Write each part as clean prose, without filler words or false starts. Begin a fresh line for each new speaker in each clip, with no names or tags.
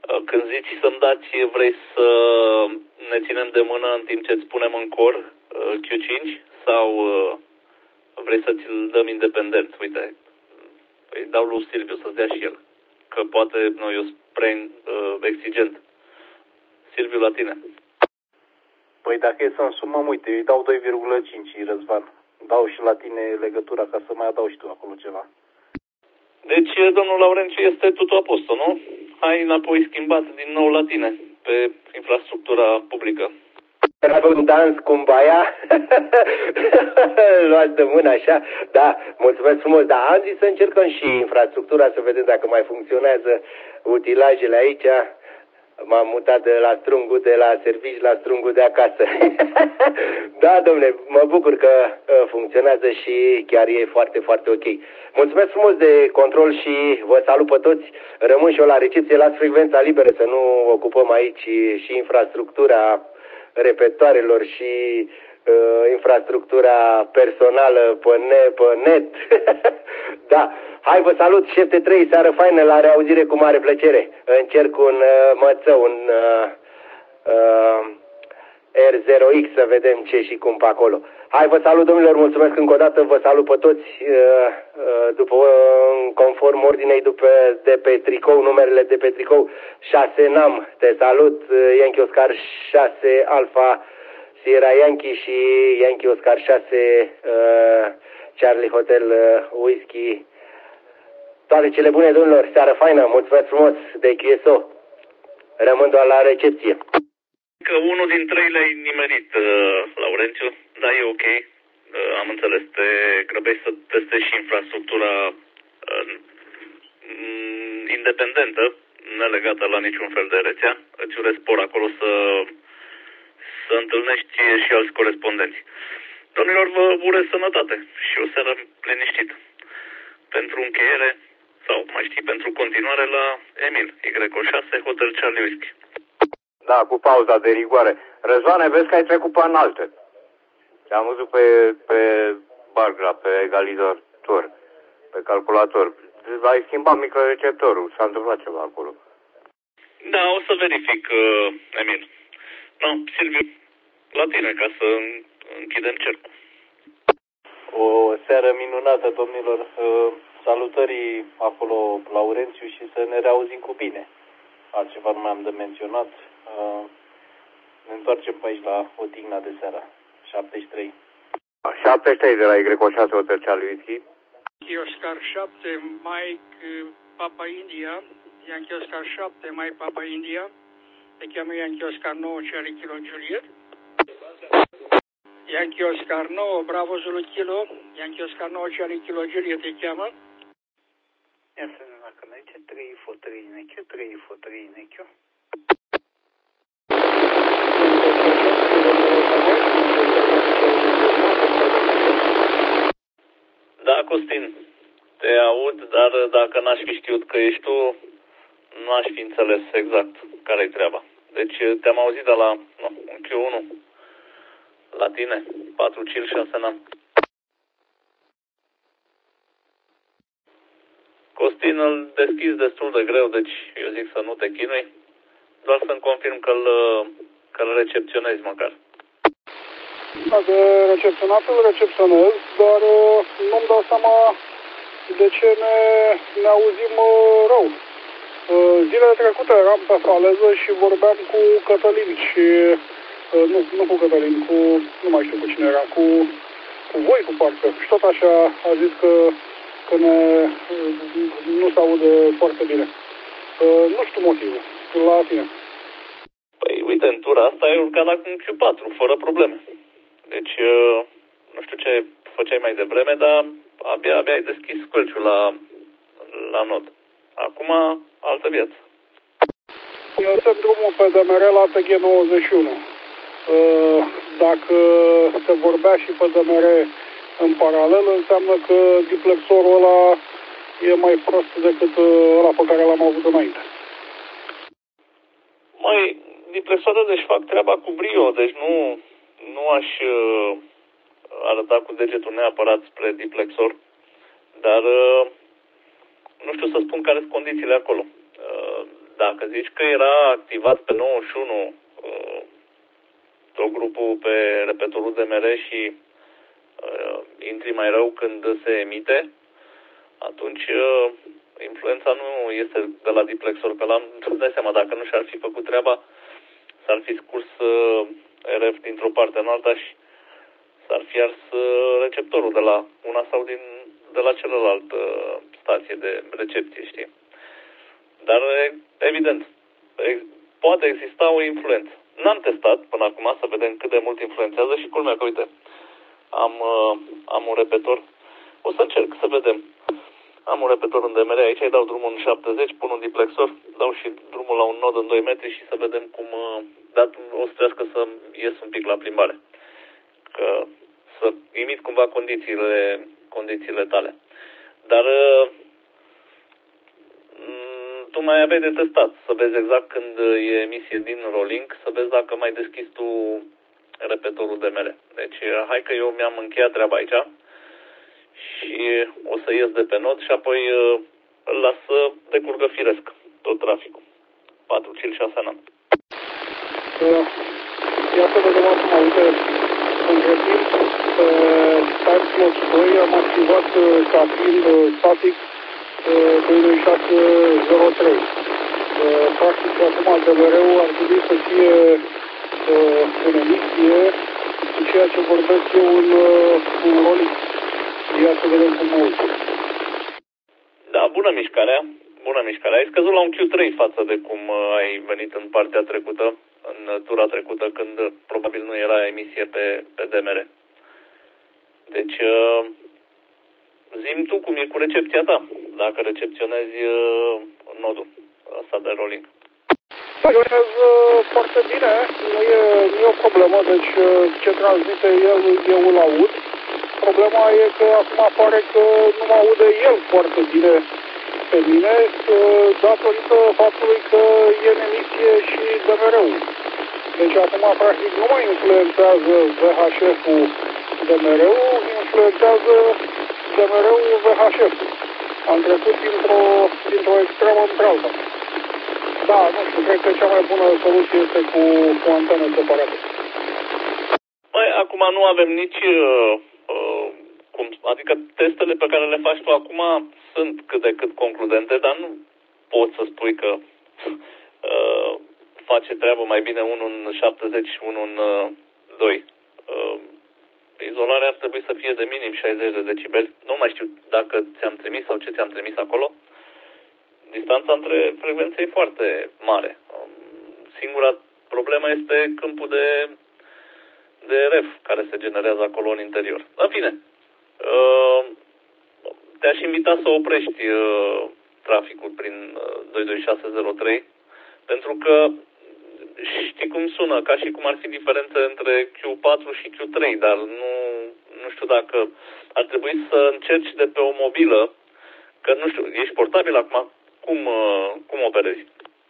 Când zici să-mi dați, vrei să ne ținem de mână în timp ce îți punem în cor Q5 sau vrei să ți-l dăm independent? Uite, îi dau lui Silviu să-ți dea și el, că poate eu sunt prea exigent. Silviu, la tine.
Păi dacă e să însumăm, uite, îi dau 2,5 Răzvan. Dau și la tine legătura ca să mai adaug și tu acolo ceva.
Deci, domnul Laurențiu, este totul apostul, nu? Hai înapoi schimbat din nou la tine, pe infrastructura publică.
Era un dans cu baia. Luați de mână așa. Da, mulțumesc frumos. Da, am zis să încercăm și infrastructura, să vedem dacă mai funcționează utilajele aici. M-am mutat de la strungul de la servici la strungul de acasă. Da, domnule, mă bucur că funcționează și chiar e foarte, foarte ok. Mulțumesc frumos de control și vă salut pe toți. Rămân și eu la recepție, las frecvența liberă să nu ocupăm aici și infrastructura repetoarelor și infrastructura personală pe net. Da. Hai, vă salut, 7-3, seară faină, la reauzire cu mare plăcere. Încerc un mățău, un R0X, să vedem ce și cum pe acolo. Hai, vă salut, domnilor, mulțumesc încă o dată, vă salut pe toți, după, conform ordinei de pe tricou, numerele de pe tricou, 6 NAM, te salut, Yankee Oscar 6 Alpha Sierra Yankee și Yankee Oscar 6 Charlie Hotel Whisky. Toate cele bune, domnilor, seară faină, mulțumesc frumos de QSO. Rămân doar la recepție.
Că unul din trei le-ai nimerit, Laurențiu, da, e ok. Am înțeles, te grăbești să testezi și infrastructura independentă, nelegată la niciun fel de rețea. Îți urez spor acolo să întâlnești și alți corespondenți. Domnilor, vă urez sănătate și o seară liniștită. Pentru încheiere, sau mai știi, pentru continuare la Emil, Y6, Hotel Charlie Whisky.
Da, cu pauza de rigoare. Răzvane, vezi că ai trecut pe înalte. Te-am văzut pe bargra, pe egalizator, pe calculator. Ai schimbat microreceptorul, s-a întâmplat ceva acolo.
Da, o să verific, Emil. No, Silviu, la tine, ca să închidem cercul.
O seară minunată, domnilor. Salutării acolo, Laurențiu, și să ne reauzim cu bine. Altceva nu mai am de menționat. Ne întoarcem pe aici la odihna de seară. 73.
73 de la Y6 Hotel Charlie Whisky.
Oscar 7, Mike Papa India. Yankee Oscar 7, Mike Papa India. Te cheamă Yankee Oscar 9, Charlie Kilo Juliet. Yankee Oscar 9, Bravo Zulu Kilo. Yankee Oscar 9, Charlie Kilo Juliet te cheamă. Ia să ne dacă aici 3 fotării nechiu, 3 fotării nechiu.
Da, Costin, te aud, dar dacă n-aș fi știut că ești tu, nu aș fi înțeles exact care-i treaba. Deci te-am auzit de la Q1, la tine, 4 Cil, 6 NAM. Costin, îl deschizi destul de greu, deci eu zic să nu te chinui, doar să-mi confirm că-l recepționezi măcar.
Dacă recepționat, îl recepționez, dar nu-mi dau seama de ce ne auzim rău. Zilele trecute eram pe faleză și vorbeam cu Cătălin și... Nu cu Cătălin, nu mai știu cu cine era, cu voi, cu parcă. Și tot așa a zis că nu se aude foarte bine. Nu știu motivul. La tine.
Păi, uite, în tura asta ai urcat la Q4, fără probleme. Deci, nu știu ce făceai mai devreme, dar abia ai deschis scălciul la nod. Acum, altă viață.
Eu sunt drumul pe DMR la TG91. Dacă se vorbea și pe DMR în paralel, înseamnă că diplexorul ăla e mai prost decât ăla pe care l-am avut înainte.
Mai, diplexoarele își fac treaba cu brio, deci nu aș arăta cu degetul neapărat spre diplexor, dar nu știu să spun care sunt condițiile acolo. dacă zici că era activat pe 91 tot grupul pe repetorul DMR și intri mai rău când se emite, atunci influența nu este de la diplexor, că îți dai seama, dacă nu și-ar fi făcut treaba, s-ar fi scurs RF dintr-o parte în alta și s-ar fi ars receptorul de la una sau de la celălalt stație de recepție, știi? Dar, evident, poate exista o influență. N-am testat până acum să vedem cât de mult influențează și culmea că, uite, am un repetor. O să încerc să vedem. Am un repetor în DMR, aici îi dau drumul în 70, pun un diplexor, dau și drumul la un nod în 2 metri și să vedem cum... Dar o să trească să ies un pic la plimbare. Că să imit cumva condițiile tale. Dar tu mai aveai de testat, să vezi exact când e emisie din rolling, să vezi dacă mai deschizi tu repetorul DMR. Deci hai că eu mi-am încheiat treaba aici și o să ies de pe nod și apoi îl las să decurgă firesc tot traficul. 4 cil 6 anam.
Ia să vedem acum, uite, între timp, pe Timeslot 2 am activat ca fiind static 2603. Practic, acum DMR-ul ar trebui să fie în emisie cu ceea ce vorbesc eu în rolling. Ia să vedem cum mă uit.
Da, bună mișcarea. Ai scăzut la un Q3 față de cum ai venit în partea trecută, în tura trecută, când probabil nu era emisie pe DMR. Deci, zi-mi tu cum e cu recepția ta, dacă recepționezi nodul ăsta de rolling.
Funcționează foarte bine, nu e o problemă, deci ce transmite el, eu îl aud. Problema e că acum pare că nu mă aude el foarte bine pe mine, datorită faptului că e în emisie și DMR-ul. Deci acum practic nu mai influențează VHF-ul DMR-ul, influențează DMR-ul VHF-ul. Am trecut dintr-o extremă într-alta. Da, nu știu, cred că cea mai bună soluție este cu antenă separată.
Păi, acum nu avem nici... adică testele pe care le faci tu acum sunt cât de cât concludente, dar nu poți să spui că face treabă mai bine unul în 70 și unul în 2. Izolarea ar trebui să fie de minim 60 de decibeli. Nu mai știu dacă ți-am trimis sau ce ți-am trimis acolo. Distanța între frecvențe e foarte mare. Singura problemă este câmpul de RF care se generează acolo în interior. În fine, te-aș invita să oprești traficul prin 22603, pentru că știi cum sună, ca și cum ar fi diferențe între Q4 și Q3, dar nu știu dacă ar trebui să încerci de pe o mobilă, că nu știu, ești portabil acum, cum operezi?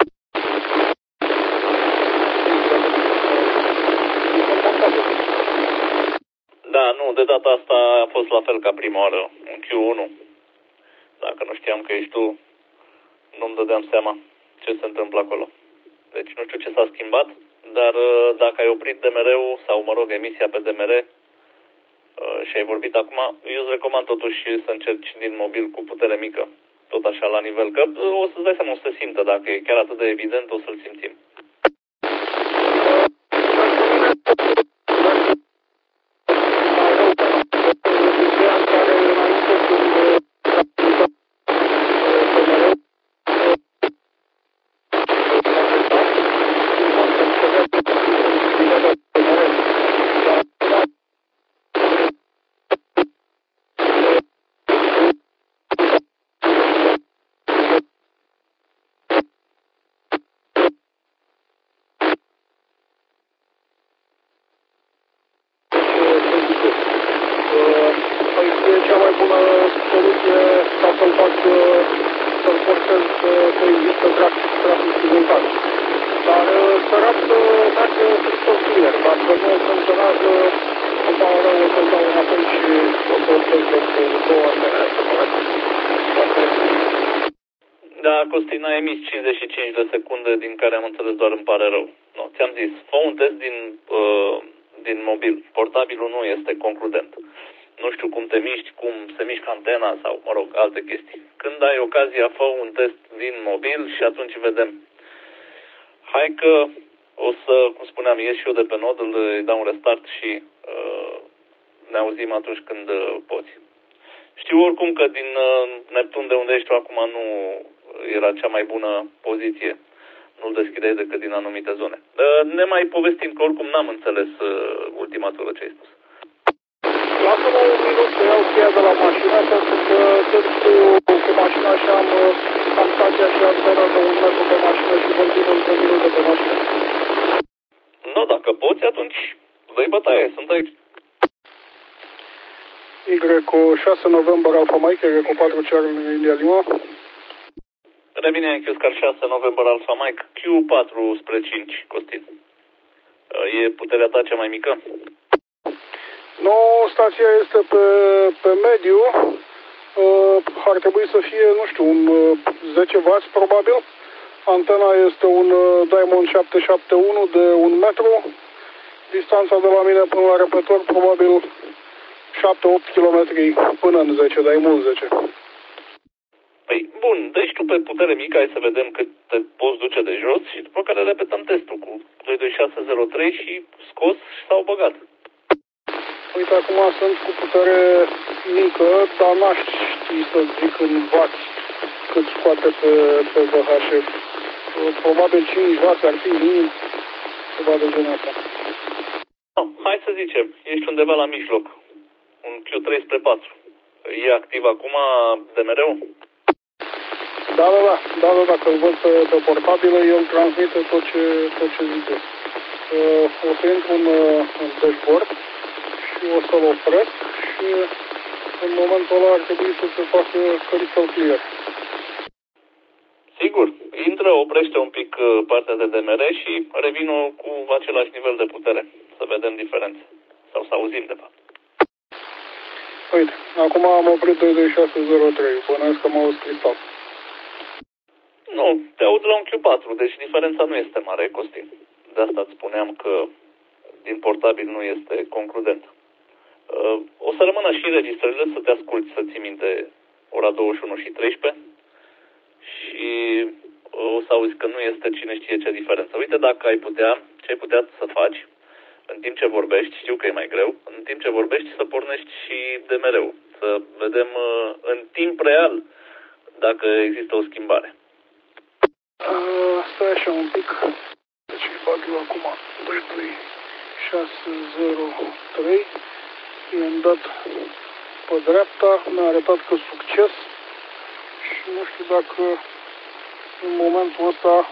Da, nu, de data asta a fost la fel ca prima oară, un Q1. Dacă nu știam că ești tu, nu-mi dădeam seama ce se întâmplă acolo. Deci nu știu ce s-a schimbat, dar dacă ai oprit DMR-ul sau, mă rog, emisia pe DMR și ai vorbit acum, eu îți recomand totuși să încerci din mobil cu putere mică, tot așa la nivel, că o să-ți dai seama, o să se simtă, dacă e chiar atât de evident, o să-l simțim. Da, Costin a emis 55 de secunde, din care am înțeles doar îmi pare rău. No, ți-am zis, fă un test din mobil. Portabilul nu este concludent. Nu știu cum te miști, cum se mișcă antena sau, mă rog, alte chestii. Când ai ocazia, fă un test din mobil și atunci vedem. Hai că o să, cum spuneam, ies și eu de pe nod, îi dau un restart și ne auzim atunci când poți. Știu oricum că din Neptun, de unde ești tu acum, nu era cea mai bună poziție. Nu-l deschideai decât din anumite zone. Ne mai povestim, că oricum n-am înțeles ultima tură ce ai spus.
Lasă-mă un minut să iau cheia de la mașină, pentru că sunt cu mașina și am stația și antenă de 1 metru pe mașină și vorbim între minute pe mașină.
Nu, dacă poți, atunci dă-i bătaie, sunt aici.
Y6 November Alpha Mike, Y4 Charlie India Lima.
Revine în Oscar 6 November Alpha Mike, Q4 spre 5, Costin. E puterea ta cea mai mică?
Nu, stația este pe mediu. Ar trebui să fie, nu știu, un 10W probabil. Antena este un Diamond 771 de 1 metru. Distanța de la mine până la repetor probabil 7-8 km până în 10, dar e mult 10.
Păi, bun, deci tu pe putere mică, hai să vedem cât te poți duce de jos și după care repetăm testul cu 22603 și scos și s-au băgat.
Uite, acum sunt cu putere mică, dar n-aș ști să zic în watt cât scoate pe VHF. Probabil 5 watt ar fi minim, ceva de genul ăsta.
No, hai să zicem, ești undeva la mijloc, un Q3 spre 4. E activ acum de mereu?
Da, dacă îl văd pe portabilă, el transmite tot ce zice. O să intru în dashboard și o să-l opresc și în momentul ăla ar trebui să se facă crystal clear.
Sigur, intră, oprește un pic partea de DMR și revină cu același nivel de putere. Să vedem diferențe. Sau să auzim, de fapt.
Uite, acum am oprit 22603, bănuiesc că m-a auzit cristal.
Nu, te aud la un Q4, deci diferența nu este mare, Costin. De asta îți spuneam că din portabil nu este concludent. O să rămână și înregistrările să te asculti, să ții minte ora 21 și 13 și o să auzi că nu este cine știe ce diferență. Uite, dacă ai putea, ce ai putea să faci în timp ce vorbești, știu că e mai greu, în timp ce vorbești să pornești și DMR-ul, să vedem în timp real dacă există o schimbare.
Stai așa un pic, deci îi bag eu acum 22603, i-am dat pe dreapta, mi-a arătat că succes și nu știu dacă în momentul ăsta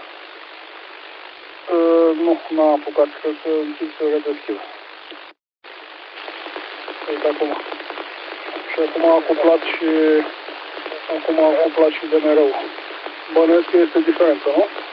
nu, n-a apucat, cred că închid să redeschid. Uite acum. Și acum a acoplat și DMR-ul. Bănuiesc că este diferență, nu?